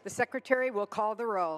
The Secretary will call the roll.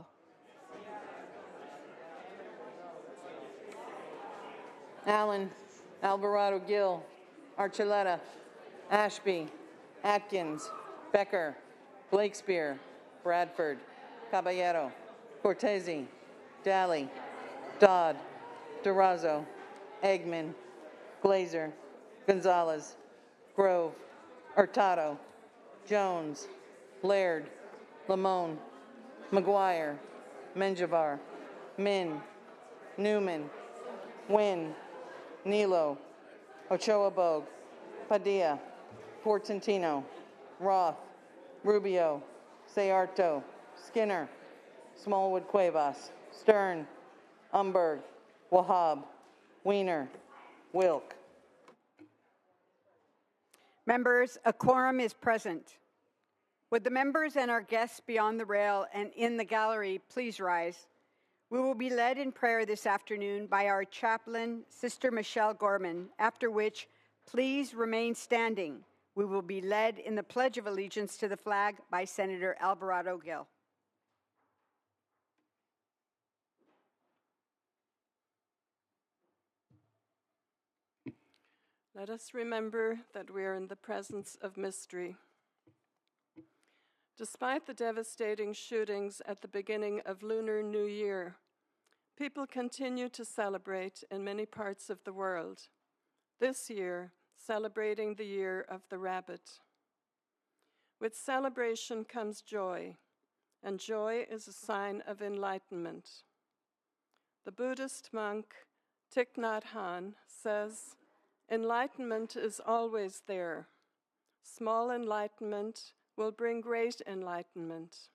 Allen, Alvarado Gill, Archuleta, Ashby, Atkins, Becker, Blakespear, Bradford, Caballero, Cortese, Daly, Dodd, Durazo, Eggman, Glazer, Gonzalez, Grove, Hurtado, Jones, Laird, Lamone, McGuire, Menjivar, Min, Newman, Wynn, Nilo, Ochoa Bogue, Padilla, Portantino, Roth, Rubio, Sayarto, Skinner, Smallwood Cuevas, Stern, Umberg, Wahab, Wiener, Wilk. Members, a quorum is present. Would the members and our guests beyond the rail and in the gallery please rise? We will be led in prayer this afternoon by our chaplain, Sister Michelle Gorman, after which, please remain standing. We will be led in the Pledge of Allegiance to the flag by Senator Alvarado Gill. Let us remember that we are in the presence of mystery. Despite the devastating shootings at the beginning of Lunar New Year, people continue to celebrate in many parts of the world. This year, celebrating the Year of the Rabbit. With celebration comes joy, and joy is a sign of enlightenment. The Buddhist monk Thich Nhat Hanh says, "Enlightenment is always there. Small enlightenment will bring great enlightenment.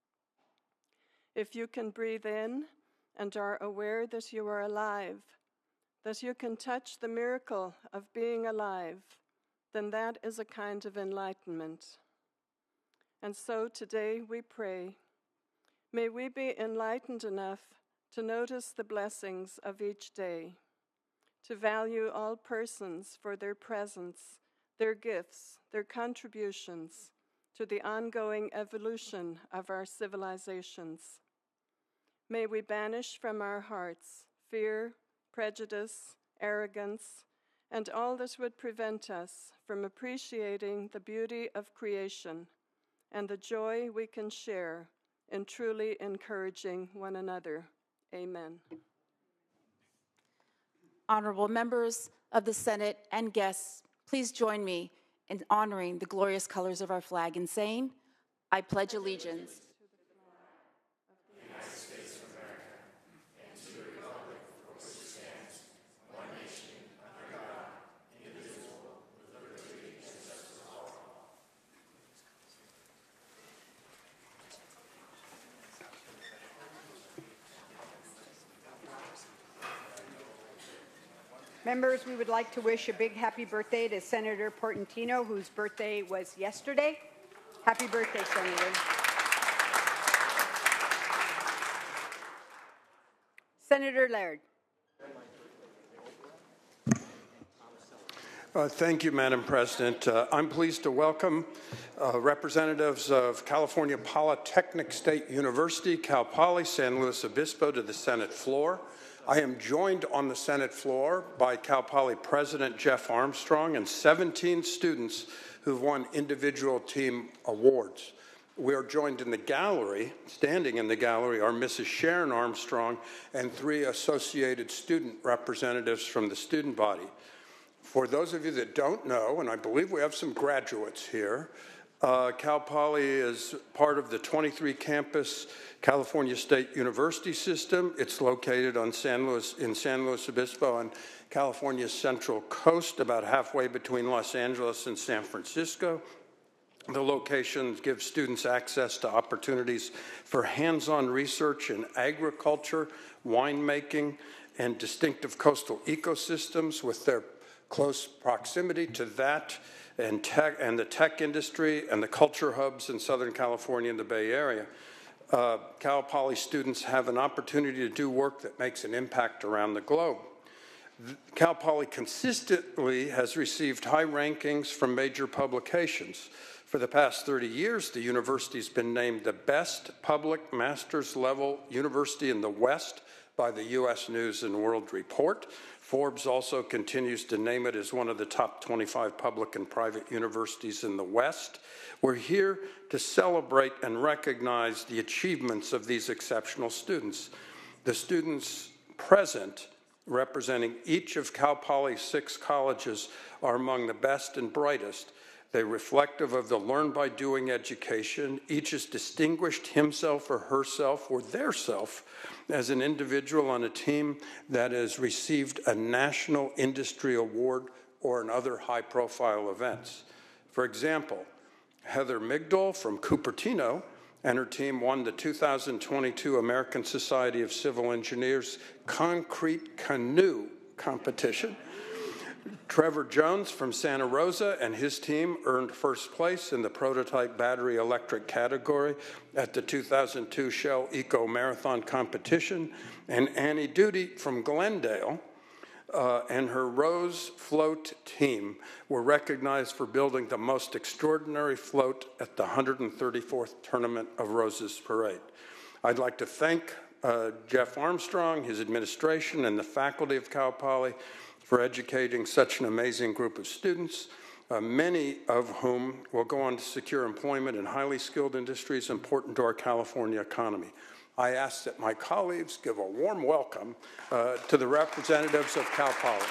If you can breathe in and are aware that you are alive, that you can touch the miracle of being alive, then that is a kind of enlightenment." And so today we pray, may we be enlightened enough to notice the blessings of each day, to value all persons for their presence, their gifts, their contributions to the ongoing evolution of our civilizations. May we banish from our hearts fear, prejudice, arrogance, and all that would prevent us from appreciating the beauty of creation and the joy we can share in truly encouraging one another. Amen. Honorable members of the Senate and guests, please join me in honoring the glorious colors of our flag and saying, I pledge allegiance Members, we would like to wish a big happy birthday to Senator Portantino, whose birthday was yesterday. Happy birthday, Senator. Senator Laird. Thank you, Madam President. I'm pleased to welcome representatives of California Polytechnic State University, Cal Poly, San Luis Obispo to the Senate floor. I am joined on the Senate floor by Cal Poly President Jeff Armstrong and 17 students who've won individual team awards. We are joined in the gallery, standing in the gallery, are Mrs. Sharon Armstrong and 3 associated student representatives from the student body. For those of you that don't know, and I believe we have some graduates here, Cal Poly is part of the 23-campus California State University system. It's located in San Luis Obispo on California's central coast, about halfway between Los Angeles and San Francisco. The location gives students access to opportunities for hands-on research in agriculture, winemaking, and distinctive coastal ecosystems. With their close proximity to that and the tech industry and the culture hubs in Southern California and the Bay Area, Cal Poly students have an opportunity to do work that makes an impact around the globe. Cal Poly consistently has received high rankings from major publications. For the past 30 years, the university's been named the best public master's level university in the West by the U.S. News and World Report. Forbes also continues to name it as one of the top 25 public and private universities in the West. We're here to celebrate and recognize the achievements of these exceptional students. The students present, representing each of Cal Poly's 6 colleges, are among the best and brightest. They're reflective of the learn-by-doing education. Each has distinguished himself or herself or theirself as an individual on a team that has received a national industry award or in other high-profile events. For example, Heather Migdal from Cupertino and her team won the 2022 American Society of Civil Engineers Concrete Canoe Competition. Trevor Jones from Santa Rosa and his team earned first place in the prototype battery electric category at the 2002 Shell Eco Marathon competition. And Annie Duty from Glendale and her Rose Float team were recognized for building the most extraordinary float at the 134th Tournament of Roses Parade. I'd like to thank Jeff Armstrong, his administration, and the faculty of Cal Poly for educating such an amazing group of students, many of whom will go on to secure employment in highly skilled industries important to our California economy. I ask that my colleagues give a warm welcome to the representatives of Cal Poly.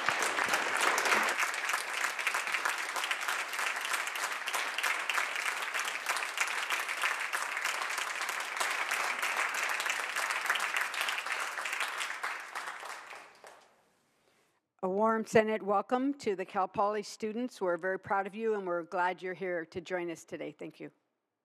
A warm Senate welcome to the Cal Poly students. We're very proud of you and we're glad you're here to join us today. Thank you.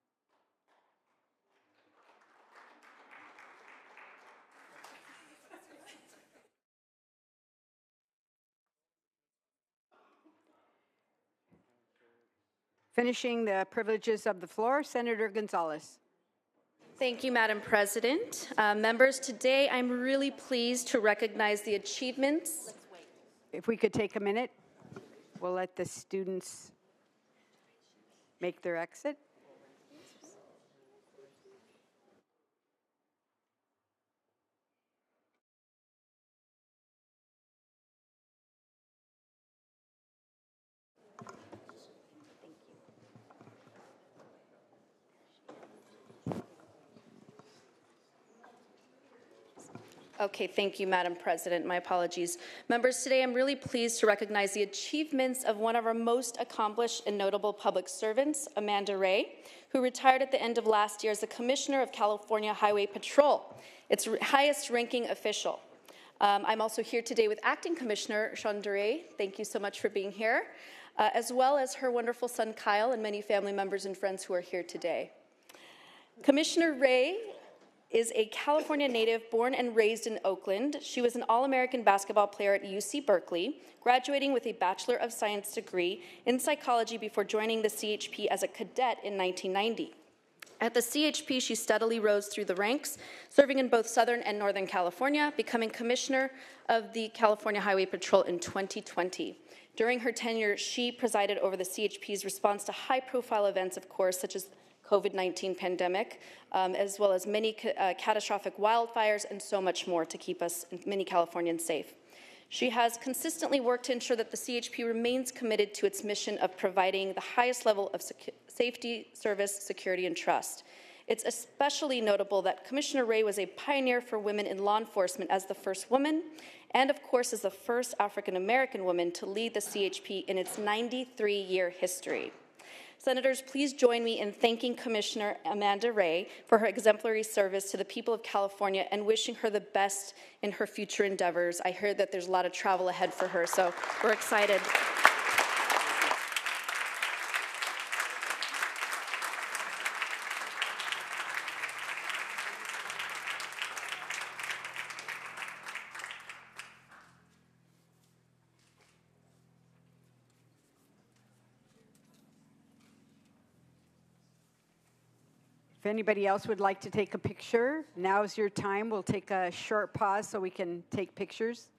Finishing the privileges of the floor, Senator Gonzalez. Thank you, Madam President. Members, today I'm really pleased to recognize the achievements. If we could take a minute, we'll let the students make their exit. Okay, thank you, Madam President. My apologies. Members, today I'm really pleased to recognize the achievements of one of our most accomplished and notable public servants, Amanda Ray, who retired at the end of last year as the Commissioner of California Highway Patrol, its highest-ranking official. I'm also here today with Acting Commissioner Sean Duray. Thank you so much for being here, as well as her wonderful son Kyle and many family members and friends who are here today. Commissioner Ray is a California native born and raised in Oakland. She was an All-American basketball player at UC Berkeley, graduating with a Bachelor of Science degree in psychology before joining the CHP as a cadet in 1990. At the CHP, she steadily rose through the ranks, serving in both Southern and Northern California, becoming Commissioner of the California Highway Patrol in 2020. During her tenure, she presided over the CHP's response to high-profile events, of course, such as COVID-19 pandemic, as well as many catastrophic wildfires and so much more to keep us, many Californians, safe. She has consistently worked to ensure that the CHP remains committed to its mission of providing the highest level of safety, service, security, and trust. It's especially notable that Commissioner Ray was a pioneer for women in law enforcement as the first woman, and of course as the first African-American woman to lead the CHP in its 93-year history. Senators, please join me in thanking Commissioner Amanda Ray for her exemplary service to the people of California and wishing her the best in her future endeavors. I heard that there's a lot of travel ahead for her, so we're excited. If anybody else would like to take a picture, now's your time. We'll take a short pause so we can take pictures.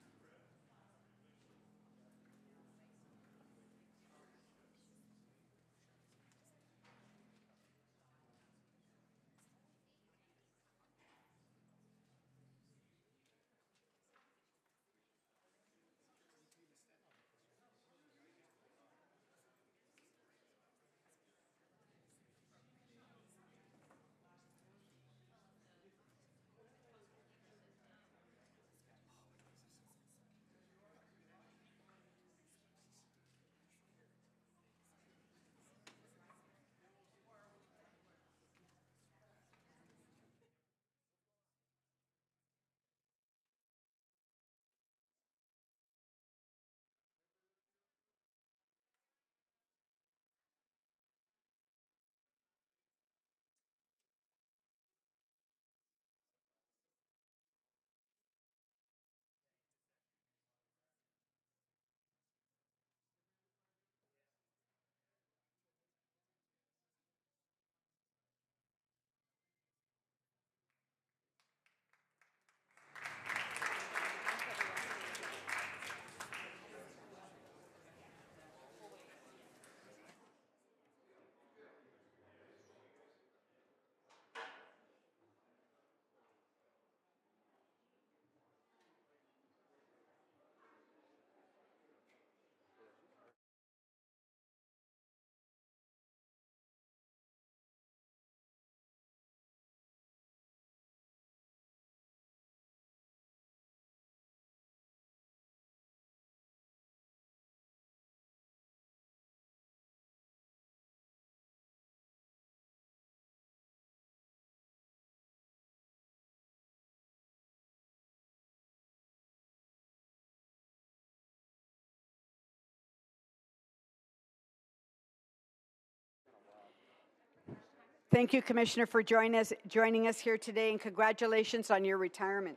Thank you, Commissioner, for joining us here today, and congratulations on your retirement.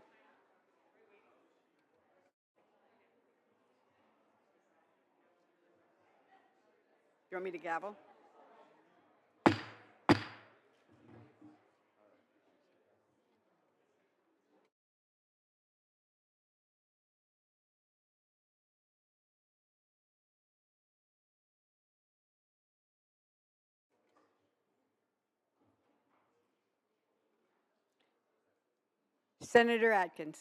You want me to gavel? Senator Atkins.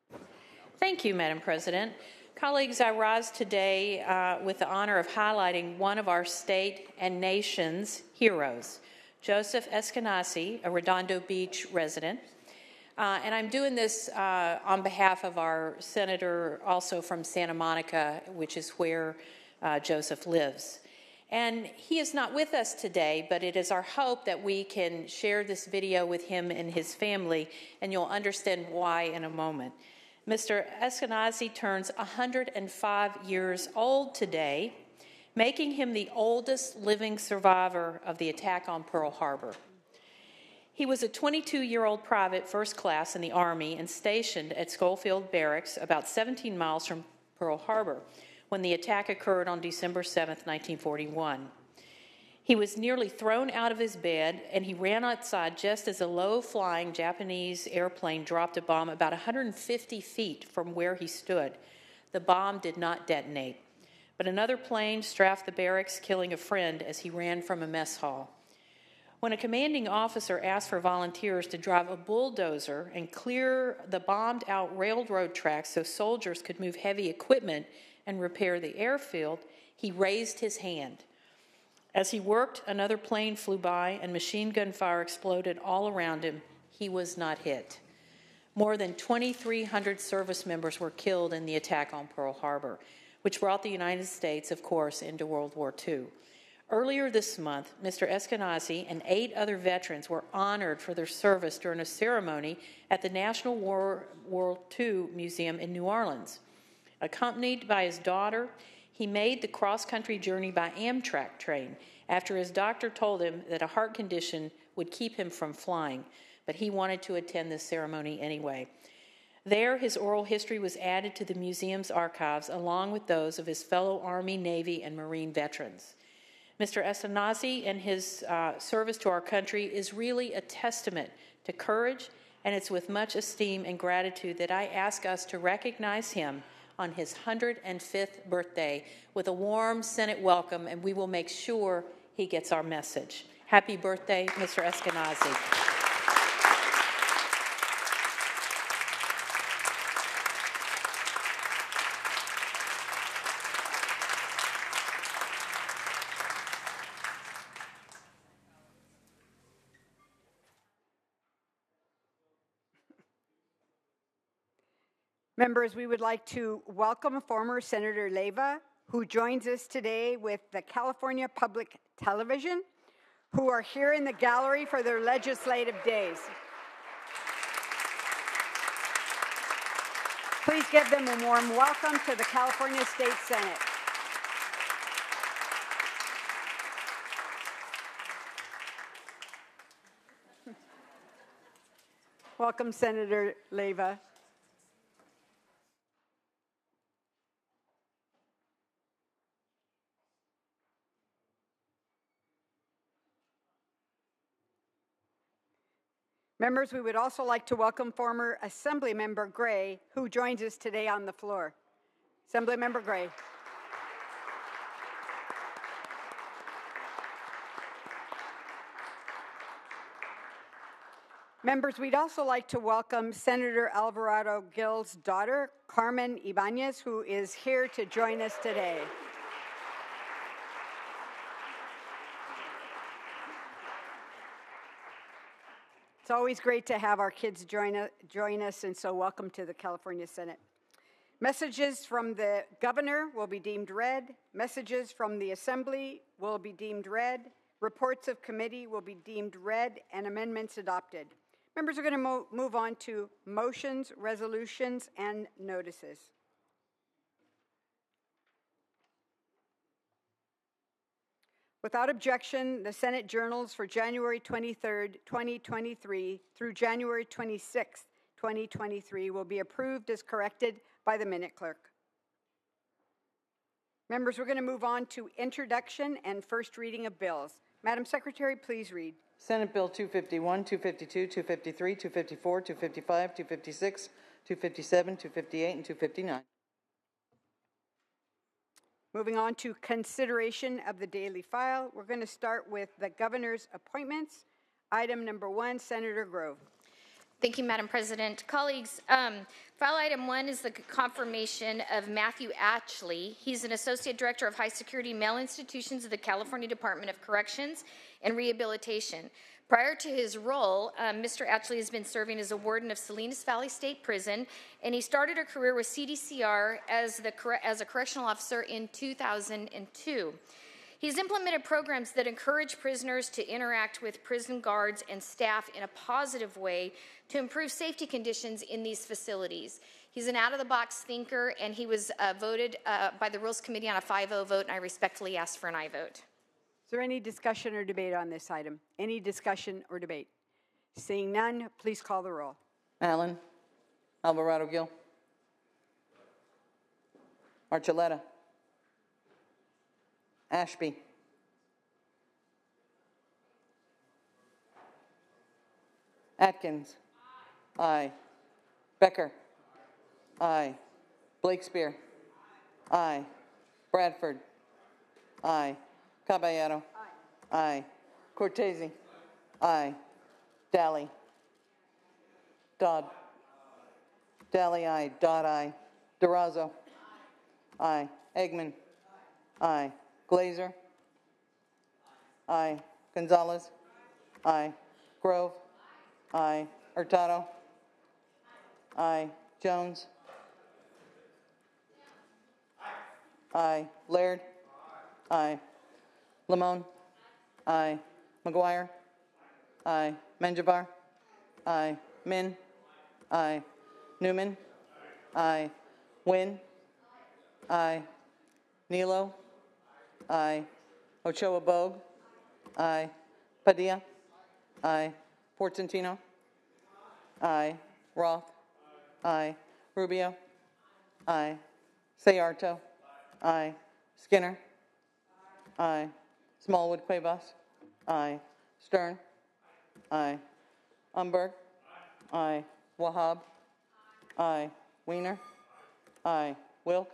Thank you, Madam President. Colleagues, I rise today with the honor of highlighting one of our state and nation's heroes, Joseph Eskenazi, a Redondo Beach resident. And I'm doing this on behalf of our senator also from Santa Monica, which is where Joseph lives. And he is not with us today, but it is our hope that we can share this video with him and his family, and you'll understand why in a moment. Mr. Eskenazi turns 105 years old today, making him the oldest living survivor of the attack on Pearl Harbor. He was a 22-year-old private first class in the Army and stationed at Schofield Barracks about 17 miles from Pearl Harbor when the attack occurred on December 7, 1941. He was nearly thrown out of his bed, and he ran outside just as a low-flying Japanese airplane dropped a bomb about 150 feet from where he stood. The bomb did not detonate, but another plane strafed the barracks, killing a friend as he ran from a mess hall. When a commanding officer asked for volunteers to drive a bulldozer and clear the bombed-out railroad tracks so soldiers could move heavy equipment and repair the airfield, he raised his hand. As he worked, another plane flew by and machine gun fire exploded all around him. He was not hit. More than 2,300 service members were killed in the attack on Pearl Harbor, which brought the United States, of course, into World War II. Earlier this month, Mr. Eskenazi and 8 other veterans were honored for their service during a ceremony at the National World War II Museum in New Orleans. Accompanied by his daughter, he made the cross-country journey by Amtrak train after his doctor told him that a heart condition would keep him from flying, but he wanted to attend this ceremony anyway. There, his oral history was added to the museum's archives along with those of his fellow Army, Navy, and Marine veterans. Mr. Eskenazi and his service to our country is really a testament to courage, and it's with much esteem and gratitude that I ask us to recognize him on his 105th birthday with a warm Senate welcome, and we will make sure he gets our message. Happy birthday, Mr. Eskenazi. Members, we would like to welcome former Senator Leyva, who joins us today with the California Public Television, who are here in the gallery for their legislative days. Please give them a warm welcome to the California State Senate. Welcome, Senator Leyva. Members, we would also like to welcome former Assemblymember Gray, who joins us today on the floor. Assemblymember Gray. Members, we'd also like to welcome Senator Alvarado Gil's daughter, Carmen Ibanez, who is here to join us today. It's always great to have our kids join us, and so welcome to the California Senate. Messages from the governor will be deemed read. Messages from the Assembly will be deemed read. Reports of committee will be deemed read, and amendments adopted. Members are going to move on to motions, resolutions, and notices. Without objection, the Senate journals for January 23rd, 2023 through January 26th, 2023 will be approved as corrected by the minute clerk. Members, we're going to move on to introduction and first reading of bills. Madam Secretary, please read. Senate Bill 251, 252, 253, 254, 255, 256, 257, 258, and 259. Moving on to consideration of the daily file, we're going to start with the governor's appointments. Item number 1, Senator Grove. Thank you, Madam President. Colleagues, file item 1 is the confirmation of Matthew Atchley. He's an Associate Director of High Security Male Institutions of the California Department of Corrections and Rehabilitation. Prior to his role, Mr. Atchley has been serving as a warden of Salinas Valley State Prison, and he started a career with CDCR as a correctional officer in 2002. He's implemented programs that encourage prisoners to interact with prison guards and staff in a positive way to improve safety conditions in these facilities. He's an out-of-the-box thinker, and he was voted by the Rules Committee on a 5-0 vote, and I respectfully ask for an aye vote. Is there any discussion or debate on this item? Any discussion or debate? Seeing none, please call the roll. Allen. Alvarado Gil. Archuleta. Ashby. Atkins. Aye. Becker. Aye. Blakespear. Aye. Bradford. Aye. Caballero. Aye. Cortese. Aye. Daly. Dodd. Daly, aye. Dodd, aye. Durazo. Aye. Eggman. Aye. Glazer. Aye. Gonzalez. Aye. Grove. Aye. Hurtado. Aye. Jones. Aye. Laird. Aye. Lamone. Aye. McGuire. Aye. Menjivar. Aye. Min. Aye. Newman. Aye. Wynn. Aye. Nilo. Aye. Ochoa Bogue. Aye. Padilla. Aye. Portantino. Aye. Roth. Aye. Rubio. Aye. Sayarto. Aye. Skinner. Aye. Smallwood Cuevas. Aye. Stern. Aye. Umberg. Aye. Wahab. Aye. Wiener. Aye. Wilk.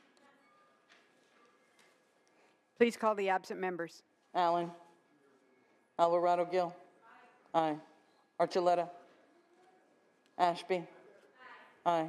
Please call the absent members. Allen. Alvarado Gil. Aye. Archuleta. Ashby. Aye.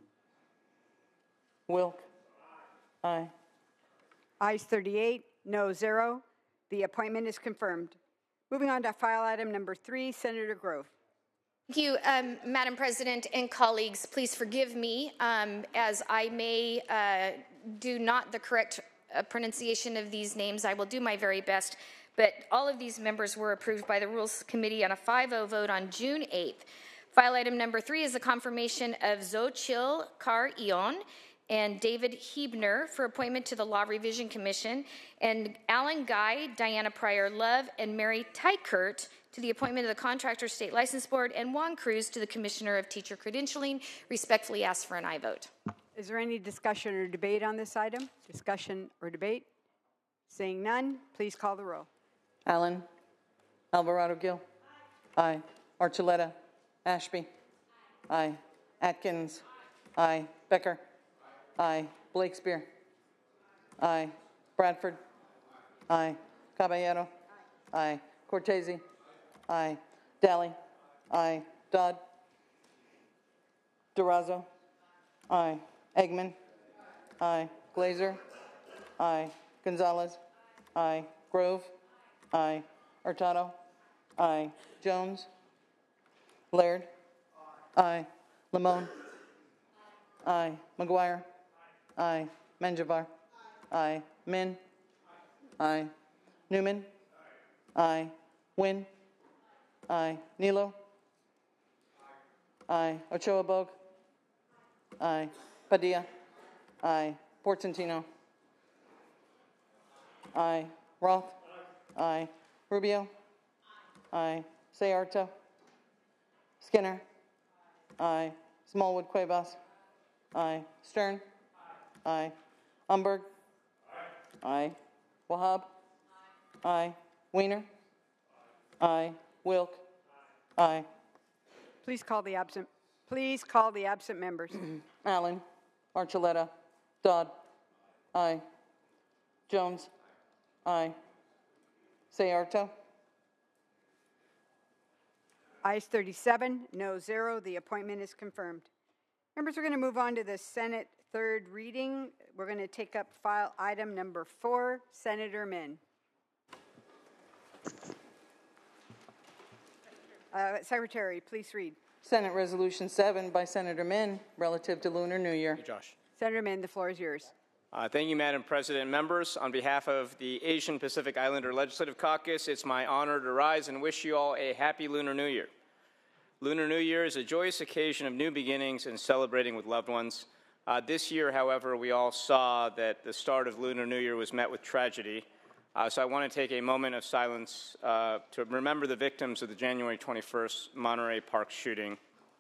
Wilk. Aye. Ayes 38, no 0. The appointment is confirmed. Moving on to file item number 3, Senator Grove. Thank you, Madam President and colleagues. Please forgive me as I may do not the correct pronunciation of these names. I will do my very best. But all of these members were approved by the Rules Committee on a 5-0 vote on June 8th. File item number 3 is the confirmation of Xochitl Carr-Ion and David Hebner for appointment to the Law Revision Commission, and Alan Guy, Diana Pryor-Love, and Mary Tykert to the appointment of the Contractor State License Board, and Juan Cruz to the Commissioner of Teacher Credentialing. Respectfully ask for an aye vote. Is there any discussion or debate on this item? Discussion or debate? Seeing none, please call the roll. Allen. Alvarado Gil. Aye. Archuleta. Ashby. Aye. Atkins. Aye. Becker. Aye. Blakespear. Aye. Bradford. Aye. Caballero. Aye. Cortese. Aye. Daly. Aye. Dodd. Durazo. Aye. Eggman. Aye. Glazer. Aye. Gonzalez. Aye. Grove. Aye. Hurtado. Aye. Jones. Laird. Aye. Lamone. Aye. McGuire. Aye. Menjivar. Aye. Min. Aye. Newman. Aye. Wynn. Aye. Nilo. Aye. Ochoa Bogue. Aye. Padilla. Aye. Portantino. Aye. Roth. Aye. Rubio? Aye. Sayarto? Skinner? Aye. Smallwood Cuevas? Aye. Stern? Aye. Umberg? Aye. Wahab? Aye. Weiner? Aye. Wilk? Aye. Please call the absent. Please call the absent members. Allen? Archuleta? Dodd? Aye. Jones? Aye. Sayarto? Ayes 37, no 0. The appointment is confirmed. Members, we're going to move on to the Senate third reading. We're going to take up file item number 4, Senator Min. Secretary, please read. Senate Resolution 7 by Senator Min relative to Lunar New Year. Hey, Josh. Senator Min, the floor is yours. Thank you, Madam President. Members, on behalf of the Asian Pacific Islander Legislative Caucus, it's my honor to rise and wish you all a happy Lunar New Year. Lunar New Year is a joyous occasion of new beginnings and celebrating with loved ones. This year, however, we all saw that the start of Lunar New Year was met with tragedy. So I want to take a moment of silence to remember the victims of the January 21st Monterey Park shooting.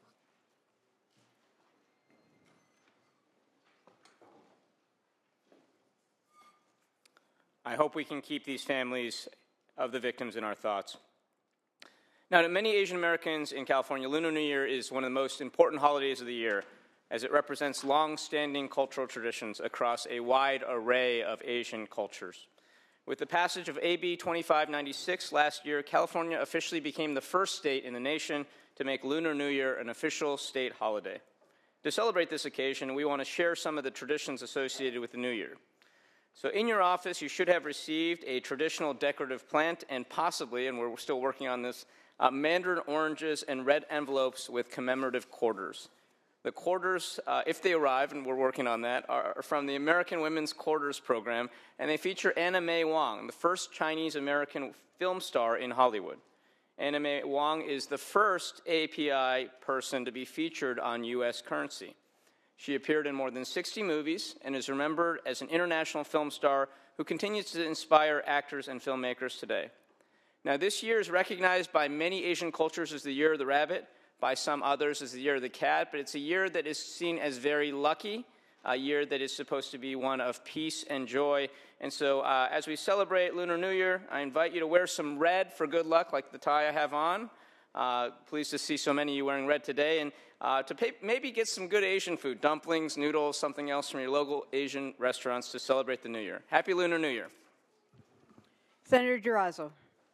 I hope we can keep these families of the victims in our thoughts. Now, to many Asian Americans in California, Lunar New Year is one of the most important holidays of the year, as it represents long-standing cultural traditions across a wide array of Asian cultures. With the passage of AB 2596 last year, California officially became the first state in the nation to make Lunar New Year an official state holiday. To celebrate this occasion, we want to share some of the traditions associated with the New Year. So in your office, you should have received a traditional decorative plant and possibly, and we're still working on this, mandarin oranges and red envelopes with commemorative quarters. The quarters, if they arrive, and we're working on that, are from the American Women's Quarters program, and they feature Anna May Wong, the first Chinese-American film star in Hollywood. Anna May Wong is the first API person to be featured on U.S. currency. She appeared in more than 60 movies and is remembered as an international film star who continues to inspire actors and filmmakers today. Now, this year is recognized by many Asian cultures as the Year of the Rabbit, by some others as the Year of the Cat, but it's a year that is seen as very lucky, a year that is supposed to be one of peace and joy. And so as we celebrate Lunar New Year, I invite you to wear some red for good luck, like the tie I have on. Pleased to see so many of you wearing red today, and maybe get some good Asian food, dumplings, noodles, something else from your local Asian restaurants to celebrate the New Year. Happy Lunar New Year. Senator Durazo.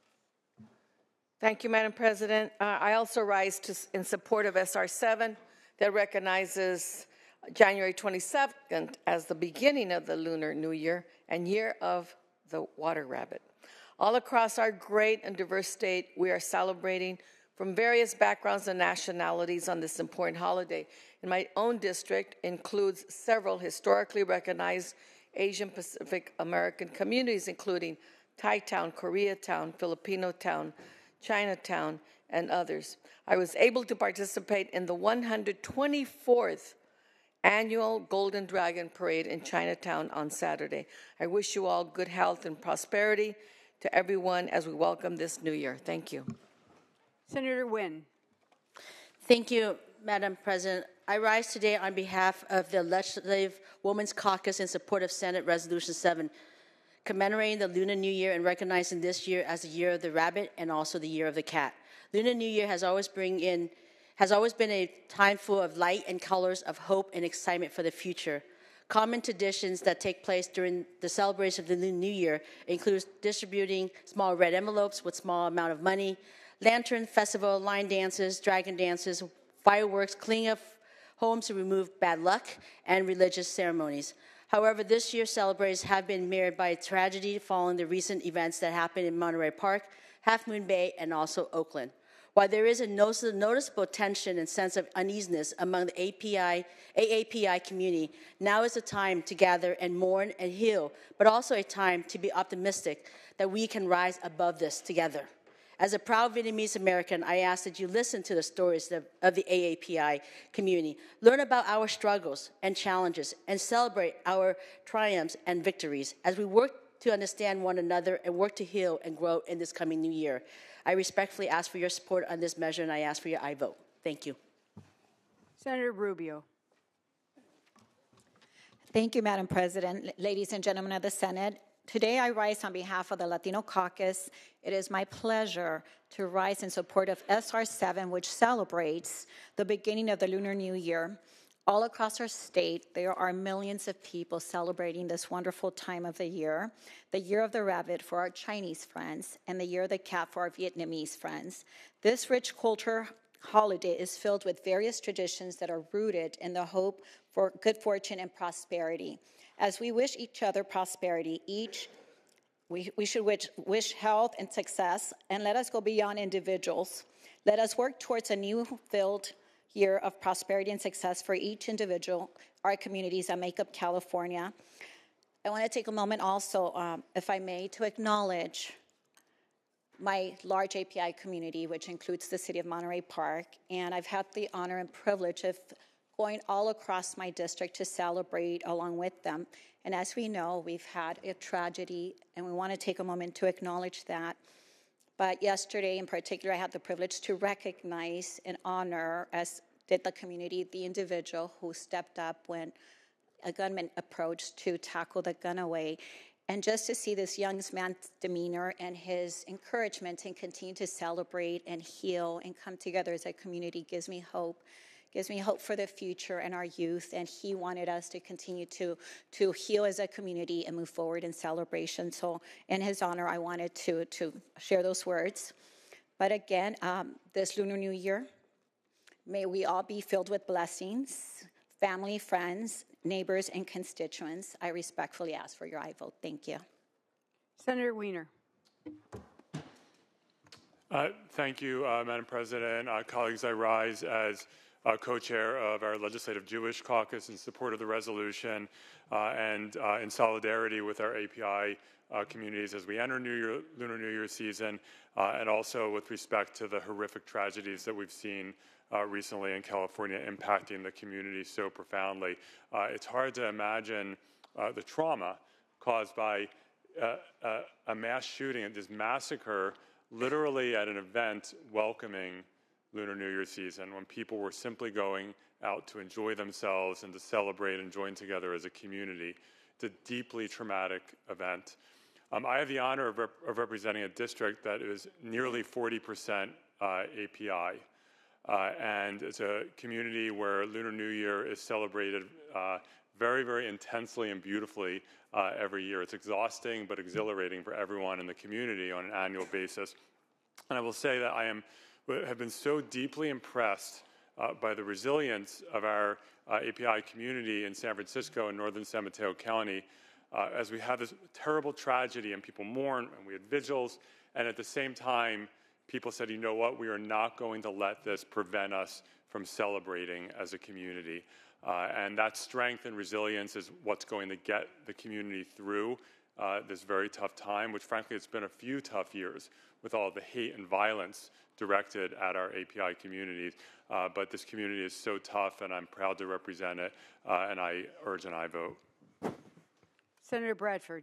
Thank you, Madam President. I also rise in support of SR 7 that recognizes January 22nd as the beginning of the Lunar New Year and Year of the Water Rabbit. All across our great and diverse state, we are celebrating from various backgrounds and nationalities on this important holiday. In my own district includes several historically recognized Asian Pacific American communities, including Thai Town, Koreatown, Filipino Town, Chinatown, and others. I was able to participate in the 124th annual Golden Dragon Parade in Chinatown on Saturday. I wish you all good health and prosperity to everyone as we welcome this new year. Thank you. Senator Nguyen. Thank you, Madam President. I rise today on behalf of the Legislative Women's Caucus in support of Senate Resolution 7, commemorating the Lunar New Year and recognizing this year as the Year of the Rabbit and also the Year of the Cat. Lunar New Year has always been a time full of light and colors of hope and excitement for the future. Common traditions that take place during the celebration of the New Year include distributing small red envelopes with small amount of money, lantern festival, line dances, dragon dances, fireworks, cleaning up homes to remove bad luck, and religious ceremonies. However, this year's celebrations have been marred by a tragedy following the recent events that happened in Monterey Park, Half Moon Bay, and also Oakland. While there is a noticeable tension and sense of uneasiness among the AAPI community, now is the time to gather and mourn and heal, but also a time to be optimistic that we can rise above this together. As a proud Vietnamese American, I ask that you listen to the stories of the AAPI community, learn about our struggles and challenges, and celebrate our triumphs and victories as we work to understand one another, and work to heal and grow in this coming new year. I respectfully ask for your support on this measure, and I ask for your aye vote. Thank you. Senator Rubio. Thank you, Madam President. Ladies and gentlemen of the Senate, today I rise on behalf of the Latino Caucus. It is my pleasure to rise in support of SR 7, which celebrates the beginning of the Lunar New Year. All across our state, there are millions of people celebrating this wonderful time of the year Year of the Rabbit for our Chinese friends, and the Year of the Cat for our Vietnamese friends. This rich culture holiday is filled with various traditions that are rooted in the hope for good fortune and prosperity. As we wish each other prosperity, we should wish health and success, and let us go beyond individuals. Let us work towards a new filled year of prosperity and success for each individual, our communities that make up California. I want to take a moment also, if I may, to acknowledge my large API community, which includes the city of Monterey Park, and I've had the honor and privilege of going all across my district to celebrate along with them. And as we know, we've had a tragedy, and we want to take a moment to acknowledge that. But yesterday in particular, I had the privilege to recognize and honor, as did the community, the individual who stepped up when a gunman approached to tackle the gun away. And just to see this young man's demeanor and his encouragement and continue to celebrate and heal and come together as a community gives me hope. Gives me hope for the future and our youth, and he wanted us to continue to heal as a community and move forward in celebration. So in his honor, I wanted to share those words. But again, this Lunar New Year, may we all be filled with blessings, family, friends, neighbors, and constituents. I respectfully ask for your aye vote. Thank you. Senator Wiener. Thank you, Madam President. Colleagues, I rise as co-chair of our Legislative Jewish Caucus in support of the resolution and in solidarity with our API communities as we enter Lunar New Year season, and also with respect to the horrific tragedies that we've seen recently in California impacting the community so profoundly. It's hard to imagine the trauma caused by a mass shooting and this massacre literally at an event welcoming Lunar New Year season, when people were simply going out to enjoy themselves and to celebrate and join together as a community. It's a deeply traumatic event. I have the honor of representing a district that is nearly 40% API. And it's a community where Lunar New Year is celebrated very, very intensely and beautifully every year. It's exhausting but exhilarating for everyone in the community on an annual basis. And I will say that I have been so deeply impressed by the resilience of our API community in San Francisco and northern San Mateo County as we have this terrible tragedy and people mourn and we had vigils, and at the same time people said, you know what, we are not going to let this prevent us from celebrating as a community. And that strength and resilience is what's going to get the community through this very tough time, which frankly it's been a few tough years with all the hate and violence directed at our API communities. But this community is so tough, and I'm proud to represent it, and I urge an aye vote. Senator Bradford.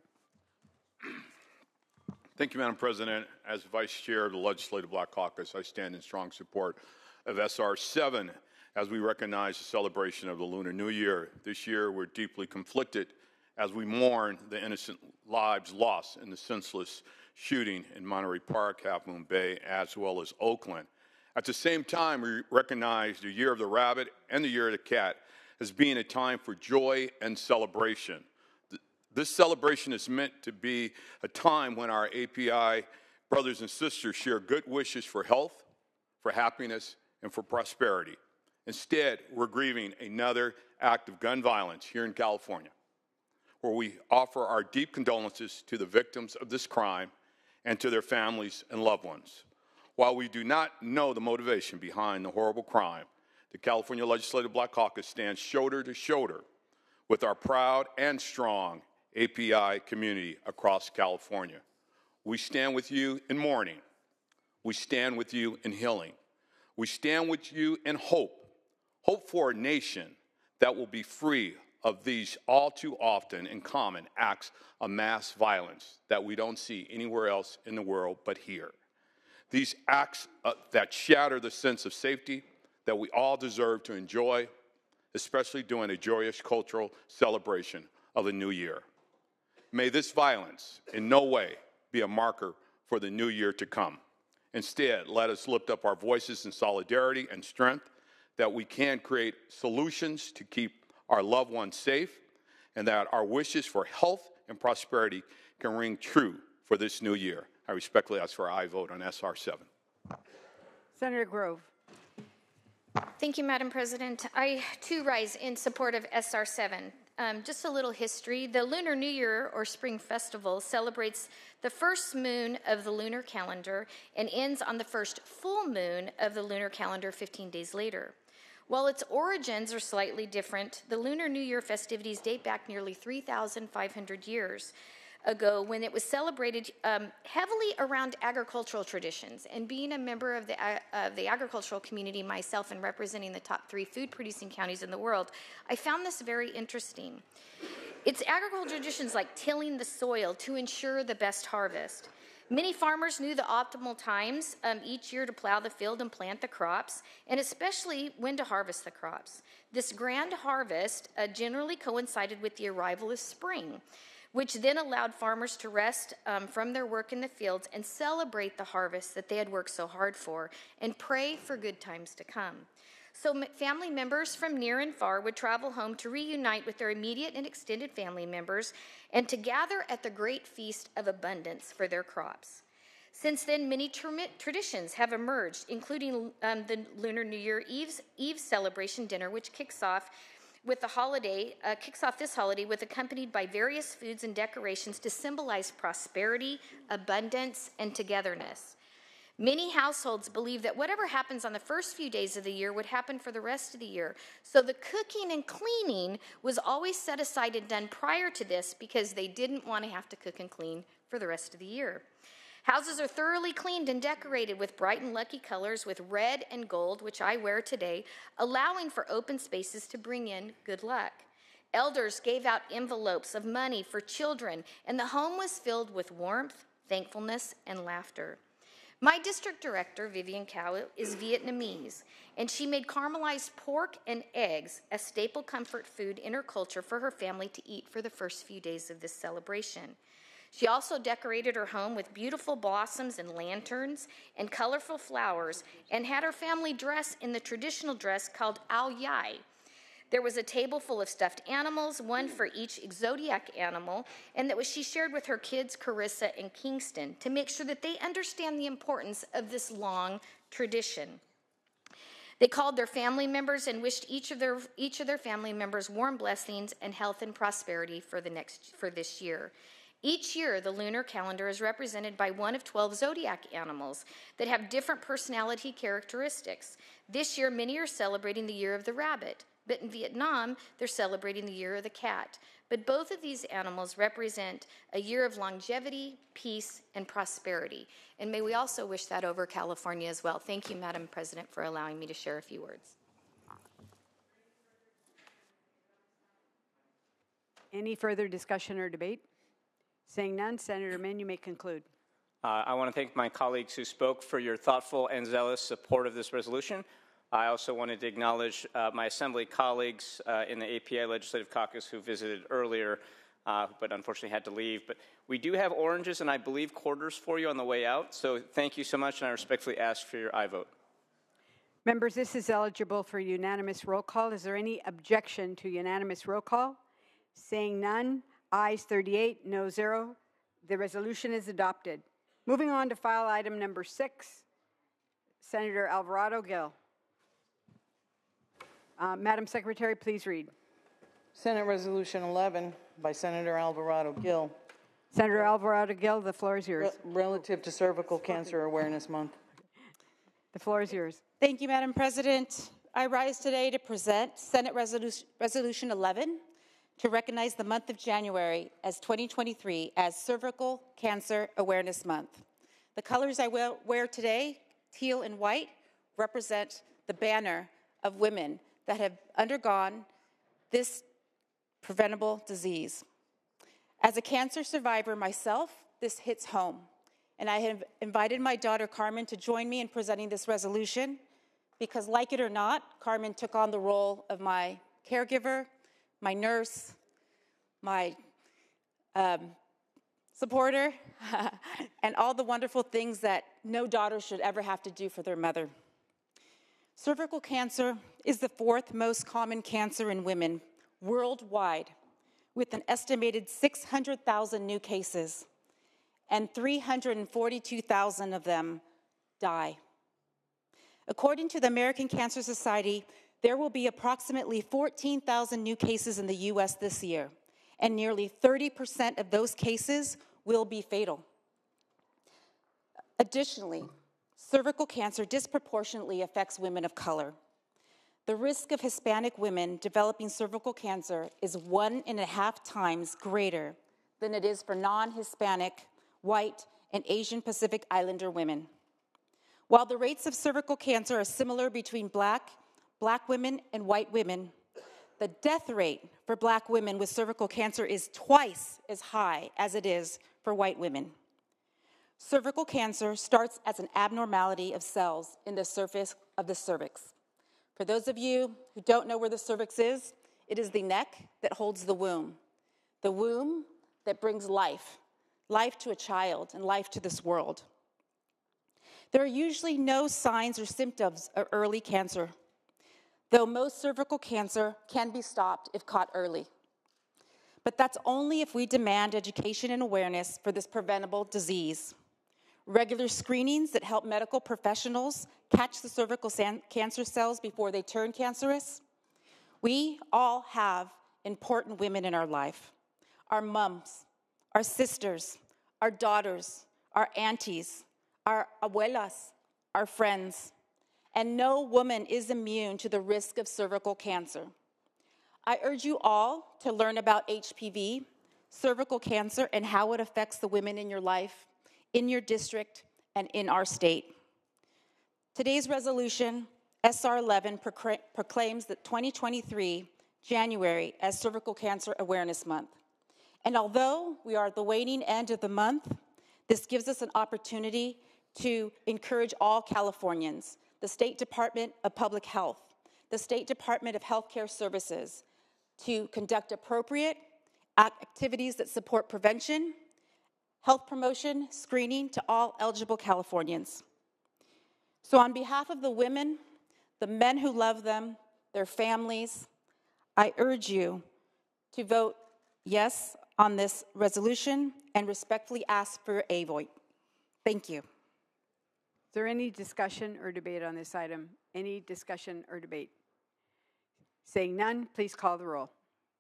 Thank you, Madam President. As Vice Chair of the Legislative Black Caucus, I stand in strong support of SR 7 as we recognize the celebration of the Lunar New Year. This year, we're deeply conflicted as we mourn the innocent lives lost in the senseless shooting in Monterey Park, Half Moon Bay, as well as Oakland. At the same time, we recognize the Year of the Rabbit and the Year of the Cat as being a time for joy and celebration. This celebration is meant to be a time when our API brothers and sisters share good wishes for health, for happiness, and for prosperity. Instead, we're grieving another act of gun violence here in California, where we offer our deep condolences to the victims of this crime and to their families and loved ones. While we do not know the motivation behind the horrible crime, the California Legislative Black Caucus stands shoulder to shoulder with our proud and strong API community across California. We stand with you in mourning. We stand with you in healing. We stand with you in hope. Hope for a nation that will be free of these all too often and common acts of mass violence that we don't see anywhere else in the world but here. These acts that shatter the sense of safety that we all deserve to enjoy, especially during a joyous cultural celebration of the new year. May this violence in no way be a marker for the new year to come. Instead, let us lift up our voices in solidarity and strength that we can create solutions to keep our loved ones safe, and that our wishes for health and prosperity can ring true for this new year. I respectfully ask for an aye vote on SR 7. Senator Grove. Thank you, Madam President. I, too, rise in support of SR 7. Just a little history. The Lunar New Year, or Spring Festival, celebrates the first moon of the lunar calendar and ends on the first full moon of the lunar calendar 15 days later. While its origins are slightly different, the Lunar New Year festivities date back nearly 3,500 years ago, when it was celebrated heavily around agricultural traditions. And being a member of the agricultural community myself and representing the top 3 food-producing counties in the world, I found this very interesting. It's agricultural traditions like tilling the soil to ensure the best harvest. Many farmers knew the optimal times each year to plow the field and plant the crops, and especially when to harvest the crops. This grand harvest generally coincided with the arrival of spring, which then allowed farmers to rest from their work in the fields and celebrate the harvest that they had worked so hard for and pray for good times to come. So family members from near and far would travel home to reunite with their immediate and extended family members and to gather at the great feast of abundance for their crops. Since then, many traditions have emerged, including the Lunar New Year Eve celebration dinner, which kicks off this holiday with accompanied by various foods and decorations to symbolize prosperity, abundance, and togetherness. Many households believe that whatever happens on the first few days of the year would happen for the rest of the year. So the cooking and cleaning was always set aside and done prior to this because they didn't want to have to cook and clean for the rest of the year. Houses are thoroughly cleaned and decorated with bright and lucky colors with red and gold, which I wear today, allowing for open spaces to bring in good luck. Elders gave out envelopes of money for children, and the home was filled with warmth, thankfulness, and laughter. My district director, Vivian Cao, is Vietnamese, and she made caramelized pork and eggs a staple comfort food in her culture for her family to eat for the first few days of this celebration. She also decorated her home with beautiful blossoms and lanterns and colorful flowers and had her family dress in the traditional dress called ao yai. There was a table full of stuffed animals, one for each zodiac animal, and she shared with her kids, Carissa and Kingston, to make sure that they understand the importance of this long tradition. They called their family members and wished each of their family members warm blessings and health and prosperity for this year. Each year, the lunar calendar is represented by one of 12 zodiac animals that have different personality characteristics. This year, many are celebrating the year of the rabbit, but in Vietnam, they're celebrating the year of the cat. But both of these animals represent a year of longevity, peace, and prosperity. And may we also wish that over California as well. Thank you, Madam President, for allowing me to share a few words. Any further discussion or debate? Seeing none, Senator Min, you may conclude. I want to thank my colleagues who spoke for your thoughtful and zealous support of this resolution. I also wanted to acknowledge my Assembly colleagues in the API Legislative Caucus who visited earlier, but unfortunately had to leave. But we do have oranges and I believe quarters for you on the way out, so thank you so much, and I respectfully ask for your aye vote. Members, this is eligible for unanimous roll call. Is there any objection to unanimous roll call? Seeing none, ayes 38, no 0. The resolution is adopted. Moving on to file item number 6, Senator Alvarado Gil. Madam Secretary, please read. Senate Resolution 11 by Senator Alvarado Gil. Senator Alvarado Gil, the floor is yours. Relative to Cervical Cancer Awareness Month. The floor is yours. Thank you, Madam President. I rise today to present Senate Resolution 11 to recognize the month of January as 2023 as Cervical Cancer Awareness Month. The colors I wear today, teal and white, represent the banner of women that have undergone this preventable disease. As a cancer survivor myself, this hits home, and I have invited my daughter Carmen to join me in presenting this resolution because, like it or not, Carmen took on the role of my caregiver, my nurse, my supporter, and all the wonderful things that no daughter should ever have to do for their mother. Cervical cancer is the 4th most common cancer in women worldwide, with an estimated 600,000 new cases, and 342,000 of them die. According to the American Cancer Society, there will be approximately 14,000 new cases in the U.S. this year, and nearly 30% of those cases will be fatal. Additionally, cervical cancer disproportionately affects women of color. The risk of Hispanic women developing cervical cancer is 1.5 times greater than it is for non-Hispanic, white, and Asian Pacific Islander women. While the rates of cervical cancer are similar between black women and white women, the death rate for black women with cervical cancer is twice as high as it is for white women. Cervical cancer starts as an abnormality of cells in the surface of the cervix. For those of you who don't know where the cervix is, it is the neck that holds the womb that brings life to a child and life to this world. There are usually no signs or symptoms of early cancer, though most cervical cancer can be stopped if caught early. But that's only if we demand education and awareness for this preventable disease. Regular screenings that help medical professionals catch the cervical cancer cells before they turn cancerous. We all have important women in our life. Our moms, our sisters, our daughters, our aunties, our abuelas, our friends. And no woman is immune to the risk of cervical cancer. I urge you all to learn about HPV, cervical cancer, and how it affects the women in your life, in your district, and in our state. Today's resolution, SR 11, proclaims that 2023 January as Cervical Cancer Awareness Month. And although we are at the waning end of the month, this gives us an opportunity to encourage all Californians, the State Department of Public Health, the State Department of Healthcare Services, to conduct appropriate activities that support prevention, health promotion, screening to all eligible Californians. So on behalf of the women, the men who love them, their families, I urge you to vote yes on this resolution and respectfully ask for a vote. Thank you. Is there any discussion or debate on this item? Any discussion or debate? Saying none, please call the roll.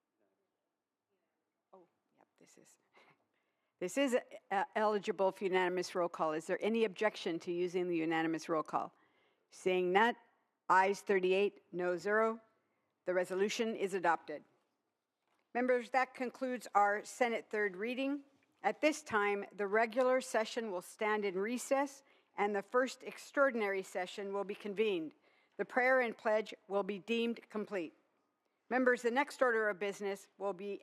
Oh, yep, this is eligible for unanimous roll call. Is there any objection to using the unanimous roll call? Saying none, ayes 38, no 0. The resolution is adopted. Members, that concludes our Senate third reading. At this time, the regular session will stand in recess and the first extraordinary session will be convened. The prayer and pledge will be deemed complete. Members, the next order of business will be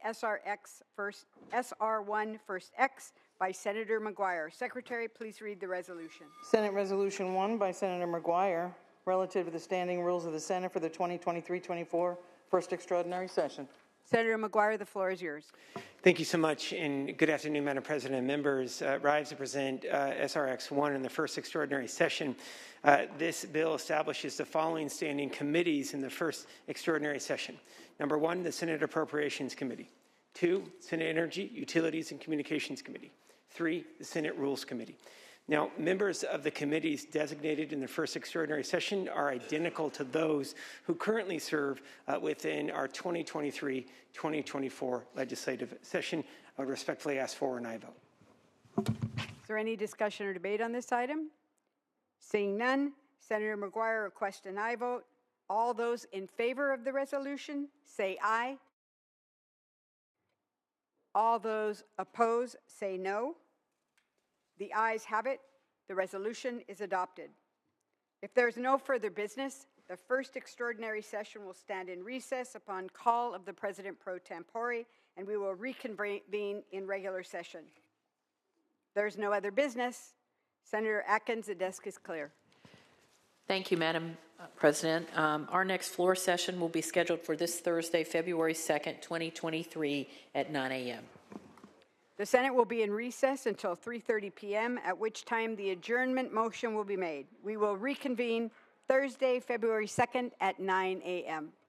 SR1 First X by Senator McGuire. Secretary, please read the resolution. Senate Resolution 1 by Senator McGuire, relative to the standing rules of the Senate for the 2023-24 First Extraordinary Session. Senator McGuire, the floor is yours. Thank you so much, and good afternoon, Madam President and members. Rise to present SRX-1 in the first extraordinary session. This bill establishes the following standing committees in the first extraordinary session. Number 1, the Senate Appropriations Committee. 2, Senate Energy, Utilities, and Communications Committee. 3, the Senate Rules Committee. Now, members of the committees designated in the first extraordinary session are identical to those who currently serve within our 2023-2024 legislative session. I would respectfully ask for an aye vote. Is there any discussion or debate on this item? Seeing none, Senator McGuire requests an aye vote. All those in favor of the resolution, say aye. All those opposed, say no. The ayes have it. The resolution is adopted. If there is no further business, The first extraordinary session will stand in recess upon call of the President pro tempore, and we will reconvene in regular session. There's no other business. Senator Atkins, the desk is clear. Thank you, Madam President. Our next floor session will be scheduled for this Thursday, February 2nd, 2023 at 9 a.m. The Senate will be in recess until 3:30 p.m., at which time the adjournment motion will be made. We will reconvene Thursday, February 2nd at 9 a.m.